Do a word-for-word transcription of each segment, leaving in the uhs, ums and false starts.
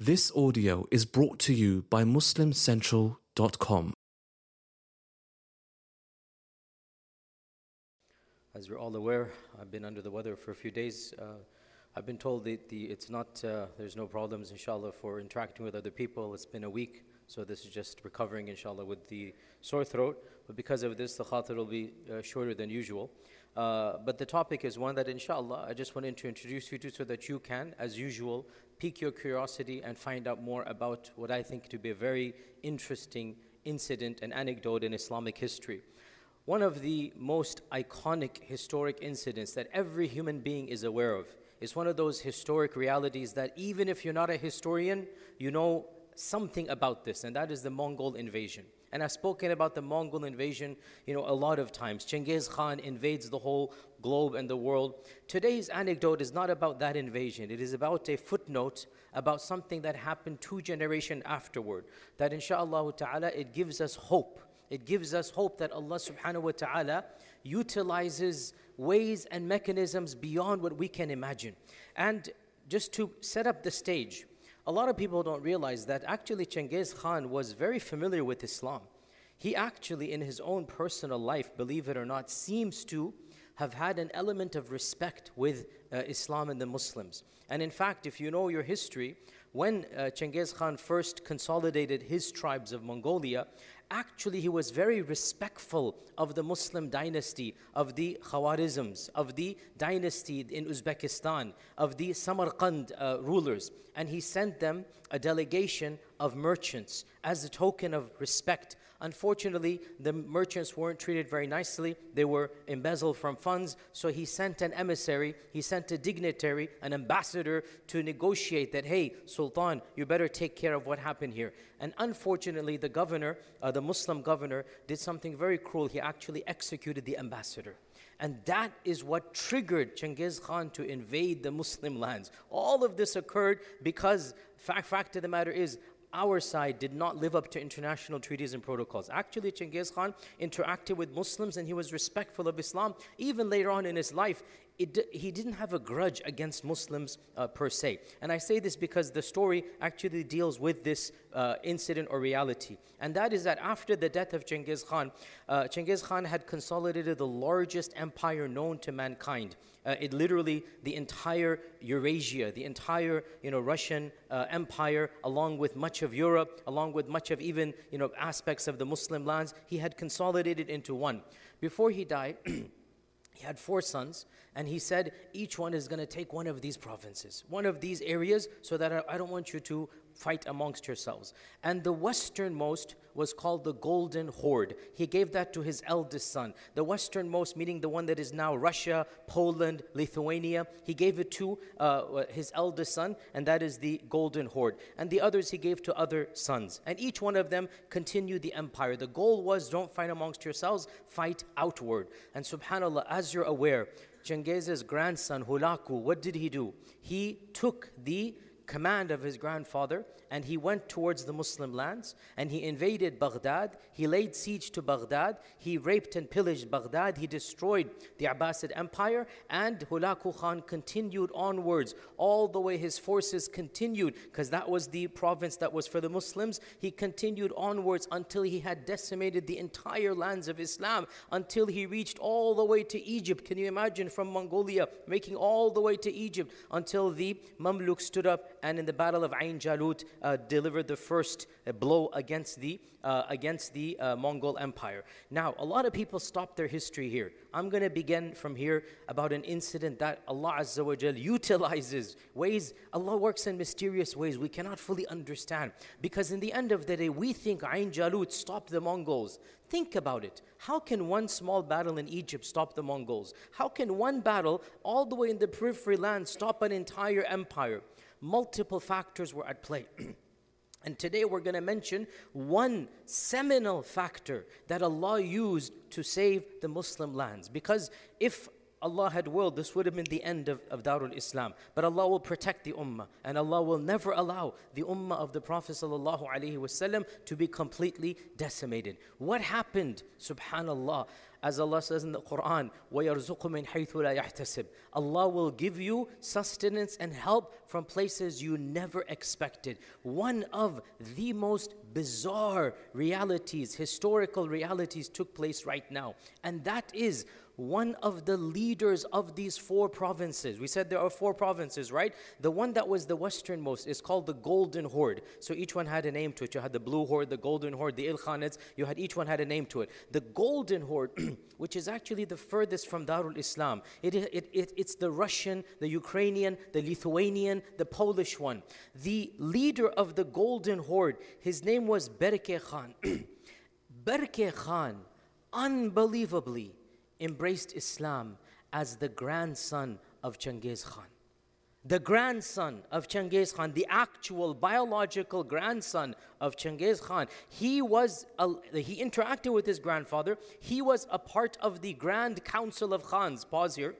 This audio is brought to you by Muslim Central dot com. As we're all aware, I've been under the weather for a few days. Uh, I've been told that the, it's not, uh, there's no problems, inshallah, for interacting with other people. It's been a week, so this is just recovering, inshallah, with the sore throat. But because of this, the khatir will be uh, shorter than usual. Uh, but the topic is one that, inshallah, I just wanted to introduce you to so that you can, as usual, pique your curiosity and find out more about what I think to be a very interesting incident and anecdote in Islamic history. One of the most iconic historic incidents that every human being is aware of. It's one of those historic realities that even if you're not a historian, you know something about this, and that is the Mongol invasion. And I've spoken about the Mongol invasion, you know, a lot of times. Genghis Khan invades the whole globe and the world. Today's anecdote is not about that invasion. It is about a footnote about something that happened two generations afterward. That inshaAllah ta'ala, it gives us hope. It gives us hope that Allah subhanahu wa ta'ala utilizes ways and mechanisms beyond what we can imagine. And just to set up the stage, a lot of people don't realize that actually Genghis Khan was very familiar with Islam. He actually, in his own personal life, believe it or not, seems to have had an element of respect with uh, Islam and the Muslims. And in fact, if you know your history, when uh, Genghis Khan first consolidated his tribes of Mongolia, actually he was very respectful of the Muslim dynasty, of the Khawarizms, of the dynasty in Uzbekistan, of the Samarkand uh, rulers. And he sent them a delegation of merchants as a token of respect. Unfortunately, the merchants weren't treated very nicely. They were embezzled from funds. So he sent an emissary, he sent a dignitary, an ambassador to negotiate that, hey, Sultan, you better take care of what happened here. And unfortunately, the governor, uh, the Muslim governor, did something very cruel. He actually executed the ambassador. And that is what triggered Genghis Khan to invade the Muslim lands. All of this occurred because, fact, fact of the matter is, our side did not live up to international treaties and protocols. Actually, Genghis Khan interacted with Muslims and he was respectful of Islam. Even later on in his life, it, he didn't have a grudge against Muslims uh, per se. And I say this because the story actually deals with this uh, incident or reality. And that is that after the death of Genghis Khan, uh, Genghis Khan had consolidated the largest empire known to mankind. Uh, it literally, the entire Eurasia, the entire, you know, Russian uh, empire, along with much of Europe, along with much of even, you know, aspects of the Muslim lands, he had consolidated into one. Before he died, he had four sons, and he said, each one is going to take one of these provinces, one of these areas, so that I, I don't want you to fight amongst yourselves. And the westernmost was called the Golden Horde. He gave that to his eldest son. The westernmost, meaning the one that is now Russia, Poland, Lithuania, he gave it to uh, his eldest son, and that is the Golden Horde. And the others he gave to other sons. And each one of them continued the empire. The goal was, don't fight amongst yourselves, fight outward. And subhanAllah, as you're aware, Genghis's grandson, Hulaku, what did he do? He took the command of his grandfather and he went towards the Muslim lands and he invaded Baghdad. He laid siege to Baghdad. He raped and pillaged Baghdad. He destroyed the Abbasid Empire, and Hulaku Khan continued onwards all the way. His forces continued, because that was the province that was for the Muslims. He continued onwards until he had decimated the entire lands of Islam, until he reached all the way to Egypt. Can you imagine, from Mongolia making all the way to Egypt, until the Mamluk stood up and in the battle of Ain Jalut uh, delivered the first uh, blow against the uh, against the uh, Mongol Empire. Now, a lot of people stop their history here. I'm going to begin from here about an incident that Allah Azza wa Jal utilizes ways. Allah works in mysterious ways we cannot fully understand, because in the end of the day, we think Ain Jalut stopped the Mongols. Think about it. How can one small battle in Egypt stop the Mongols? How can one battle all the way in the periphery land stop an entire empire? Multiple factors were at play. And today we're going to mention one seminal factor that Allah used to save the Muslim lands. Because if Allah had willed, this would have been the end of, of Darul Islam. But Allah will protect the ummah, and Allah will never allow the ummah of the Prophet sallallahu alaihi wasallam to be completely decimated. What happened? Subhanallah. As Allah says in the Quran, وَيَرْزُقُ مِنْ حَيْثُ لَا يَحْتَسِبُ. Allah will give you sustenance and help from places you never expected. One of the most bizarre realities, historical realities took place right now. And that is one of the leaders of these four provinces. We said there are four provinces, right? The one that was the westernmost is called the Golden Horde. So each one had a name to it. You had the Blue Horde, the Golden Horde, the Ilkhanids. You had each one had a name to it. The Golden Horde, which is actually the furthest from Darul Islam. It, it, it, it's the Russian, the Ukrainian, the Lithuanian, the Polish one. The leader of the Golden Horde, his name was Berke Khan. Berke Khan, unbelievably, embraced Islam as the grandson of Genghis Khan. The grandson of Genghis Khan, the actual biological grandson of Genghis Khan. He was, a, he interacted with his grandfather. He was a part of the Grand Council of Khans. Pause here.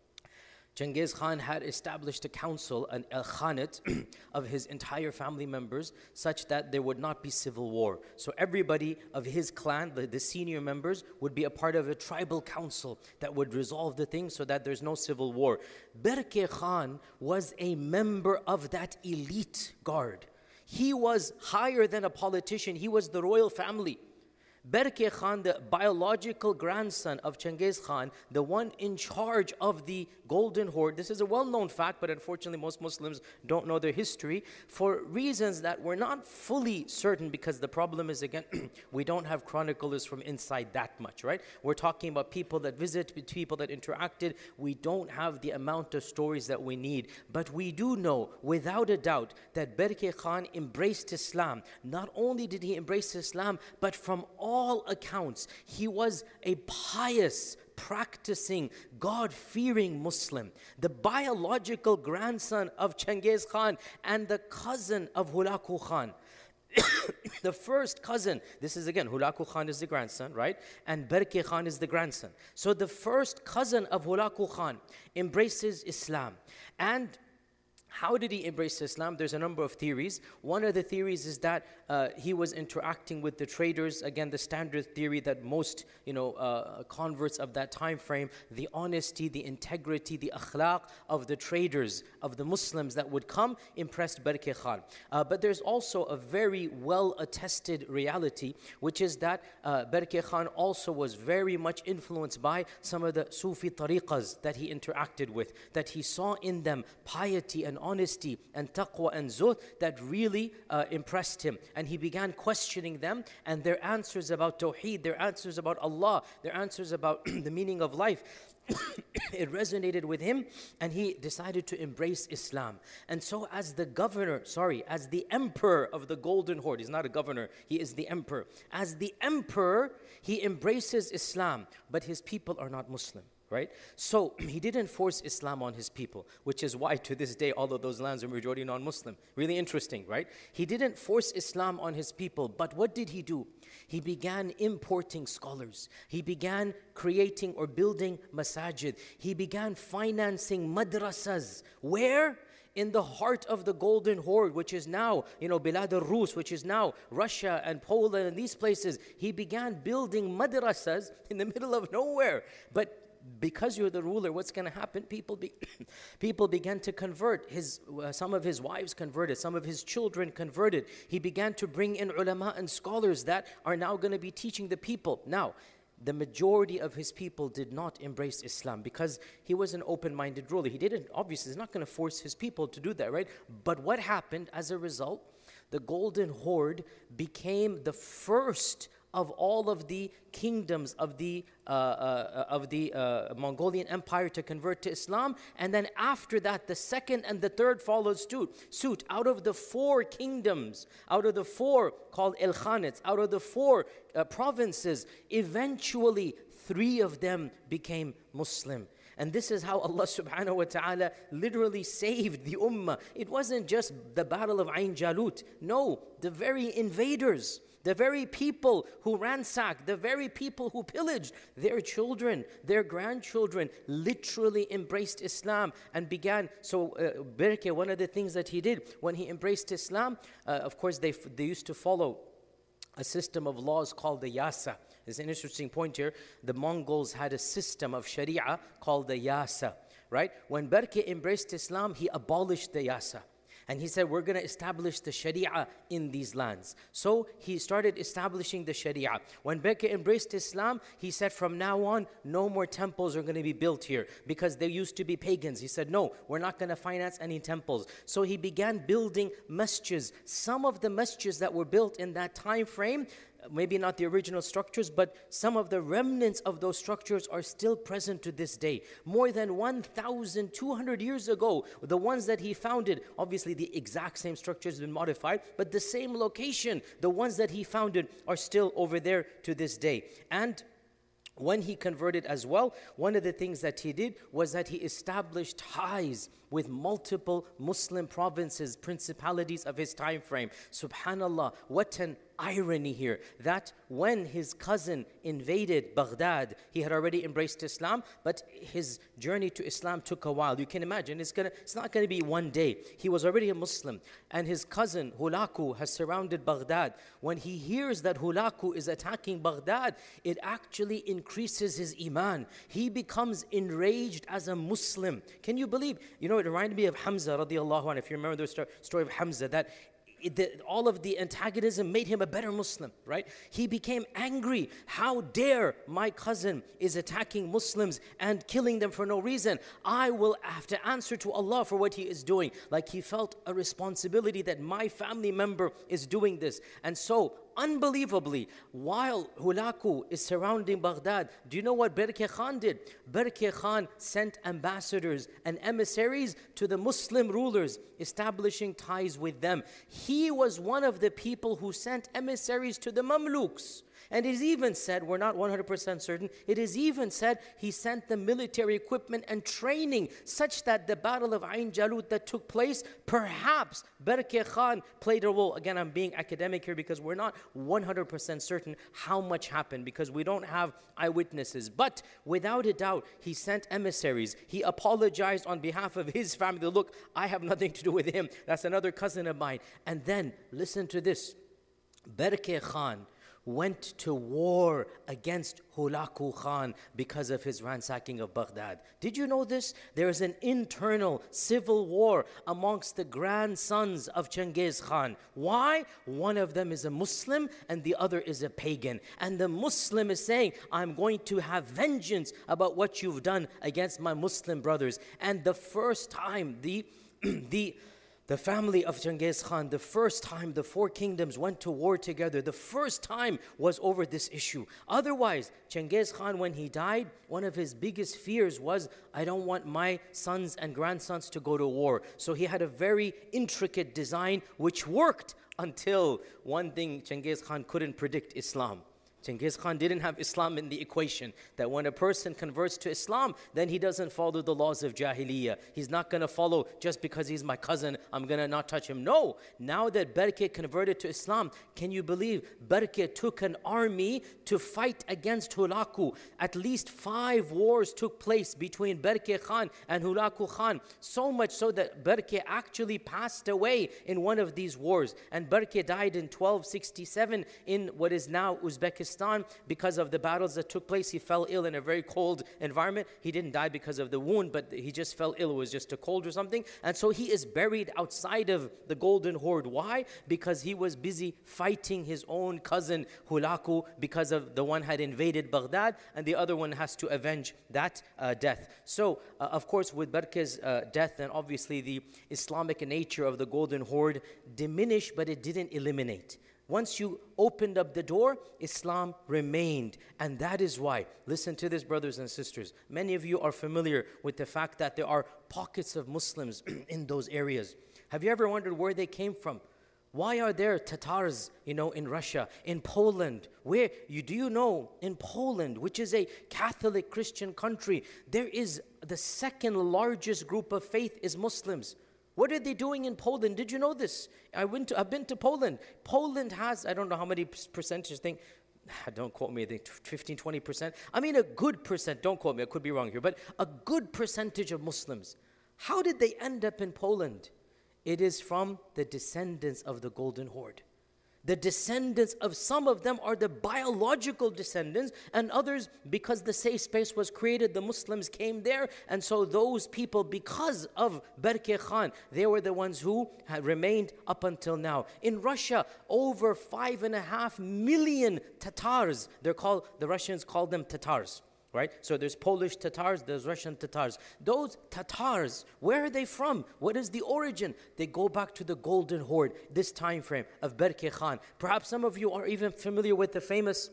Genghis Khan had established a council, an al-Khanate, of his entire family members, such that there would not be civil war. So everybody of his clan, the, the senior members, would be a part of a tribal council that would resolve the thing so that there's no civil war. Berke Khan was a member of that elite guard. He was higher than a politician. He was the royal family. Berke Khan, the biological grandson of Genghis Khan, the one in charge of the Golden Horde. This is a well-known fact, but unfortunately most Muslims don't know their history for reasons that we're not fully certain, because the problem is, again, we don't have chroniclers from inside that much, right? We're talking about people that visit, people that interacted. We don't have the amount of stories that we need. But we do know, without a doubt, that Berke Khan embraced Islam. Not only did he embrace Islam, but from all all accounts, he was a pious, practicing, God-fearing Muslim. The biological grandson of Genghis Khan and the cousin of Hulagu Khan. The first cousin, this is again, Hulagu Khan is the grandson, right? And Berke Khan is the grandson. So the first cousin of Hulagu Khan embraces Islam. And how did he embrace Islam? There's a number of theories. One of the theories is that uh, he was interacting with the traders. Again, the standard theory that most, you know, uh, converts of that time frame, the honesty, the integrity, the akhlaq of the traders, of the Muslims that would come, impressed Berke Khan. Uh, but there's also a very well-attested reality, which is that uh, Berke Khan also was very much influenced by some of the Sufi tariqas that he interacted with, that he saw in them piety and honesty and taqwa and zuhd that really uh, impressed him. And he began questioning them and their answers about Tawheed, their answers about Allah, their answers about the meaning of life. It resonated with him and he decided to embrace Islam. And so as the governor, sorry, as the emperor of the Golden Horde, he's not a governor, he is the emperor. As the emperor, he embraces Islam, but his people are not Muslim. Right? So he didn't force Islam on his people, which is why to this day all of those lands are majority non-Muslim. Really interesting, right? He didn't force Islam on his people, but what did he do? He began importing scholars. He began creating or building masajid. He began financing madrasas. Where? In the heart of the Golden Horde, which is now, you know, Bilad al-Rus, which is now Russia and Poland and these places. He began building madrasas in the middle of nowhere. But because you're the ruler, what's going to happen? People be, people began to convert. His, uh, some of his wives converted. Some of his children converted. He began to bring in ulama and scholars that are now going to be teaching the people. Now, the majority of his people did not embrace Islam because he was an open-minded ruler. He didn't, obviously, he's not going to force his people to do that, right? But what happened as a result? The Golden Horde became the first of all of the kingdoms of the uh, uh, of the uh, Mongolian Empire to convert to Islam, and then after that, the second and the third followed suit. Suit out of the four kingdoms, out of the four called Ilkhanids, out of the four uh, provinces, eventually three of them became Muslim. And this is how Allah subhanahu wa ta'ala literally saved the ummah. It wasn't just the battle of Ain Jalut. No, the very invaders, The very people who ransacked, the very people who pillaged, their children, their grandchildren literally embraced Islam and began. So uh, Berke, one of the things that he did when he embraced Islam, uh, of course they, they used to follow a system of laws called the Yasa. There's an interesting point here. The Mongols had a system of Sharia called the Yasa, right? When Berke embraced Islam, he abolished the Yasa. And he said, we're going to establish the Sharia in these lands. So he started establishing the Sharia. When Berke embraced Islam, he said, from now on, no more temples are going to be built here because they used to be pagans. He said, no, we're not going to finance any temples. So he began building masjids. Some of the masjids that were built in that time frame, maybe not the original structures, but some of the remnants of those structures are still present to this day. More than one thousand two hundred years ago, the ones that he founded, obviously the exact same structures have been modified, but the same location, the ones that he founded are still over there to this day. And when he converted as well, one of the things that he did was that he established ties with multiple Muslim provinces, principalities of his time frame. Subhanallah, what an irony here, that when his cousin invaded Baghdad, he had already embraced Islam, but his journey to Islam took a while. You can imagine, it's, gonna, it's not going to be one day. He was already a Muslim, and his cousin Hulaku has surrounded Baghdad. When he hears that Hulaku is attacking Baghdad, it actually increases his iman. He becomes enraged as a Muslim. Can you believe? You know, it reminded me of Hamza radiallahu anhu, if you remember the story, story of Hamza, that It, the, all of the antagonism made him a better Muslim, right? He became angry. How dare my cousin is attacking Muslims and killing them for no reason? I will have to answer to Allah for what he is doing. Like he felt a responsibility that my family member is doing this. And so, unbelievably, while Hulaku is surrounding Baghdad, do you know what Berke Khan did? Berke Khan sent ambassadors and emissaries to the Muslim rulers, establishing ties with them. He was one of the people who sent emissaries to the Mamluks. And it is even said, we're not one hundred percent certain, it is even said he sent them military equipment and training such that the battle of Ain Jalut that took place, perhaps Berke Khan played a role. Again, I'm being academic here because we're not one hundred percent certain how much happened because we don't have eyewitnesses. But without a doubt, he sent emissaries. He apologized on behalf of his family. Look, I have nothing to do with him. That's another cousin of mine. And then, listen to this. Berke Khan went to war against Hulaku Khan because of his ransacking of Baghdad. Did you know this? There is an internal civil war amongst the grandsons of Genghis Khan. Why? One of them is a Muslim and the other is a pagan. And the Muslim is saying, I'm going to have vengeance about what you've done against my Muslim brothers. And the first time the the The family of Genghis Khan, the first time the four kingdoms went to war together, the first time was over this issue. Otherwise, Genghis Khan, when he died, one of his biggest fears was, I don't want my sons and grandsons to go to war. So he had a very intricate design which worked until one thing Genghis Khan couldn't predict: Islam. Genghis Khan didn't have Islam in the equation, that when a person converts to Islam, then he doesn't follow the laws of Jahiliyyah. He's not going to follow just because he's my cousin, I'm going to not touch him. No, now that Berke converted to Islam, can you believe Berke took an army to fight against Hulaku? At least five wars took place between Berke Khan and Hulaku Khan, so much so that Berke actually passed away in one of these wars. And Berke died in twelve sixty-seven in what is now Uzbekistan because of the battles that took place. He fell ill in a very cold environment. He didn't die because of the wound, but he just fell ill. It was just a cold or something. And so he is buried outside of the Golden Horde. Why? Because he was busy fighting his own cousin Hulaku, because of the one had invaded Baghdad and the other one has to avenge that uh, death. So, uh, of course, with Berke's uh, death, then obviously the Islamic nature of the Golden Horde diminished, but it didn't eliminate. Once you opened up the door, Islam remained. And that is why, listen to this, brothers and sisters, many of you are familiar with the fact that there are pockets of Muslims in those areas. Have you ever wondered where they came from? Why are there Tatars, you know, in Russia, in Poland? Where, you do you know, in Poland, which is a Catholic Christian country, there is the second largest group of faith is Muslims. What are they doing in Poland? Did you know this? I went to, I've been to Poland. Poland has, I don't know how many percentage thing, don't quote me, I think fifteen, twenty percent. I mean a good percent, don't quote me, I could be wrong here, but a good percentage of Muslims. How did they end up in Poland? It is from the descendants of the Golden Horde. The descendants of some of them are the biological descendants, and others, because the safe space was created, the Muslims came there, and so those people, because of Barke Khan, they were the ones who had remained up until now. In Russia, over five and a half million Tatars, they're called, the Russians call them Tatars. Right? So there's Polish Tatars, there's Russian Tatars. Those Tatars, where are they from? What is the origin? They go back to the Golden Horde, this time frame of Barke Khan. Perhaps some of you are even familiar with the famous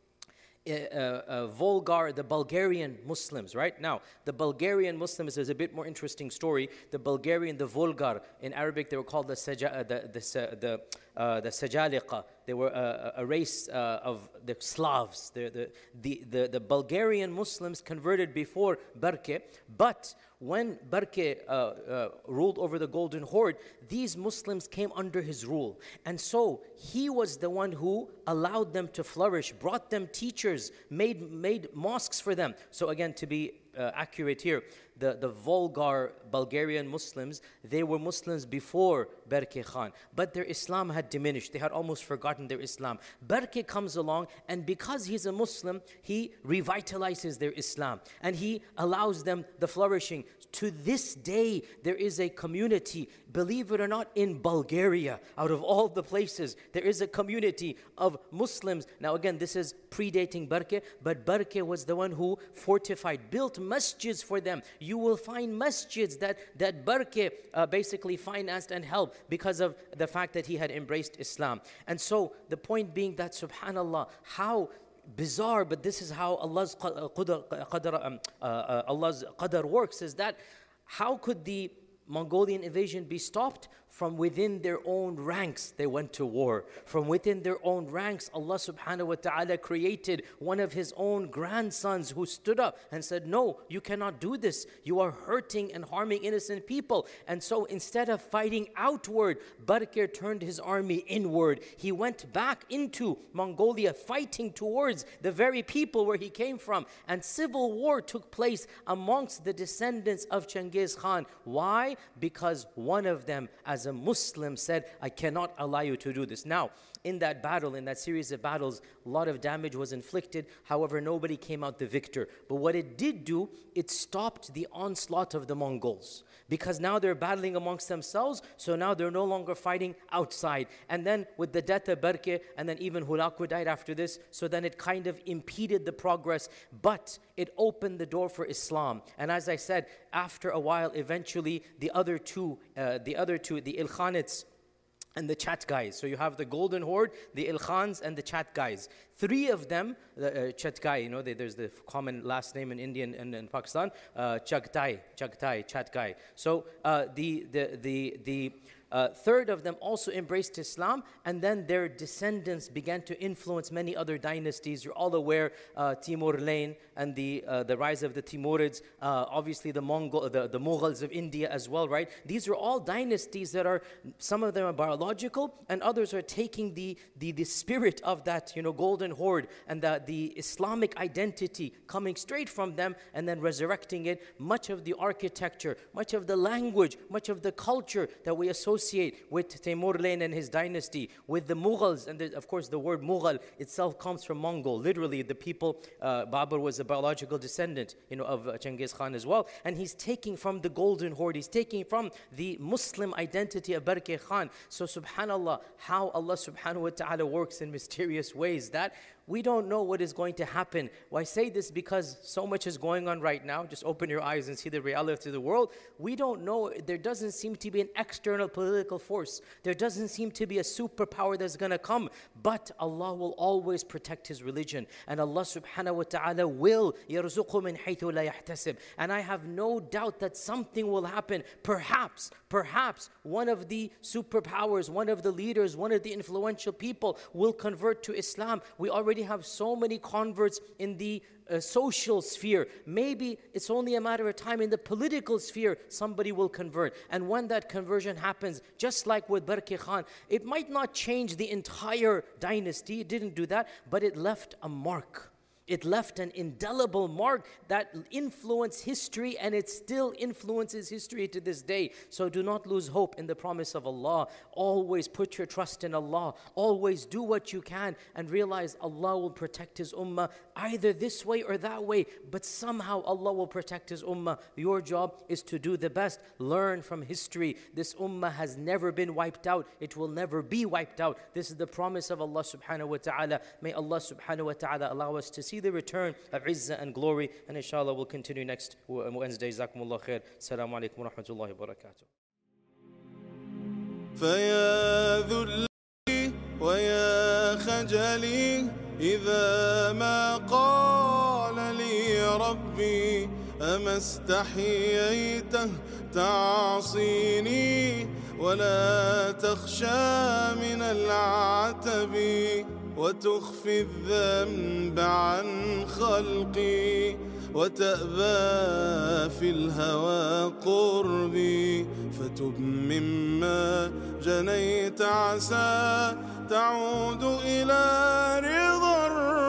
uh, uh, Volgar, the Bulgarian Muslims, right? Now, the Bulgarian Muslims is a bit more interesting story. The Bulgarian, the Volgar, in Arabic they were called the Saja, uh, the, the, the, uh, the Sajaliqa. They were a, a race uh, of the Slavs. The, the, the, the, the Bulgarian Muslims converted before Barke, but when Barke uh, uh, ruled over the Golden Horde, these Muslims came under his rule. And so he was the one who allowed them to flourish, brought them teachers, made, made mosques for them. So again, to be uh, accurate here, the, the Volgar Bulgarian Muslims, they were Muslims before Barke Khan, but their Islam had diminished. They had almost forgotten their Islam. Barke comes along, and because he's a Muslim, he revitalizes their Islam, and he allows them the flourishing. To this day, there is a community, believe it or not, in Bulgaria, out of all the places, there is a community of Muslims. Now again, this is predating Barke, but Barke was the one who fortified, built masjids for them. You will find masjids that, that Barke uh, basically financed and helped because of the fact that he had embraced Islam. And so the point being that, subhanAllah, how bizarre, but this is how Allah's qadar, qadar, um, uh, uh, Allah's qadar works, is that how could the Mongolian invasion be stopped? From within their own ranks, they went to war. From within their own ranks, Allah subhanahu wa ta'ala created one of His own grandsons who stood up and said, no, you cannot do this. You are hurting and harming innocent people. And so instead of fighting outward, Barke turned his army inward. He went back into Mongolia, fighting towards the very people where he came from. And civil war took place amongst the descendants of Genghis Khan. Why? Because one of them, as a Muslim, said, I cannot allow you to do this. Now, in that battle, in that series of battles, a lot of damage was inflicted. However, nobody came out the victor. But what it did do, it stopped the onslaught of the Mongols. Because now they're battling amongst themselves, so now they're no longer fighting outside. And then with the death of Barke, and then even Hulaku died after this, so then it kind of impeded the progress. But it opened the door for Islam. And as I said, after a while, eventually, the other two, uh, the other two, the Ilkhanids, and the Chaghtais. So you have the Golden Horde, the Ilkhans, and the Chaghtais. Three of them, the uh, Chaghtai, you know, they, there's the common last name in India and, and in Pakistan, uh, Chaghtai, Chaghtai, Chaghtai. So uh, the the the the Uh, third of them also embraced Islam, and then their descendants began to influence many other dynasties. You're all aware, uh, Timur Lane and the uh, the rise of the Timurids, uh, obviously the Mongol, the, the Mughals of India as well, right? These are all dynasties that are, some of them are biological, and others are taking the the, the spirit of that, you know, Golden Horde and the, the Islamic identity coming straight from them, and then resurrecting it. Much of the architecture, much of the language, much of the culture that we associate with Timur Lane and his dynasty, with the Mughals, and the, of course the word Mughal itself comes from Mongol. Literally, the people, uh, Babur was a biological descendant, you know, of uh, Genghis Khan as well, and he's taking from the Golden Horde, he's taking from the Muslim identity of Barke Khan. So subhanallah, how Allah subhanahu wa ta'ala works in mysterious ways, that we don't know what is going to happen. Well, I say this because so much is going on right now. Just open your eyes and see the reality of the world. We don't know. There doesn't seem to be an external political force. There doesn't seem to be a superpower that's going to come. But Allah will always protect His religion. And Allah subhanahu wa ta'ala will يَرْزُقُ مِنْ حَيْثُ لَا يَحْتَسِبْ. And I have no doubt that something will happen. Perhaps, perhaps one of the superpowers, one of the leaders, one of the influential people will convert to Islam. We already already have so many converts in the uh, social sphere. Maybe it's only a matter of time in the political sphere, somebody will convert. And when that conversion happens, just like with Barki Khan, it might not change the entire dynasty, it didn't do that, but it left a mark. It left an indelible mark that influenced history, and it still influences history to this day. So do not lose hope in the promise of Allah. Always put your trust in Allah. Always do what you can and realize Allah will protect His ummah either this way or that way, but somehow Allah will protect His ummah. Your job is to do the best. Learn from history. This ummah has never been wiped out. It will never be wiped out. This is the promise of Allah subhanahu wa ta'ala. May Allah subhanahu wa ta'ala allow us to see the return of izzah and glory, and inshallah we'll continue next Wednesday. Jazakumullah khair. Assalamu alaikum wa rahmatullahi wa barakatuh. فيا ذلي ويا خجلي إذا ما قال لي ربي أما استحييته تعصيني ولا تخشى من العتب وتخفي الذنب عن خلقي وتأبى في الهوى قربي فتب مما جنيت عسى تعود إلى رضا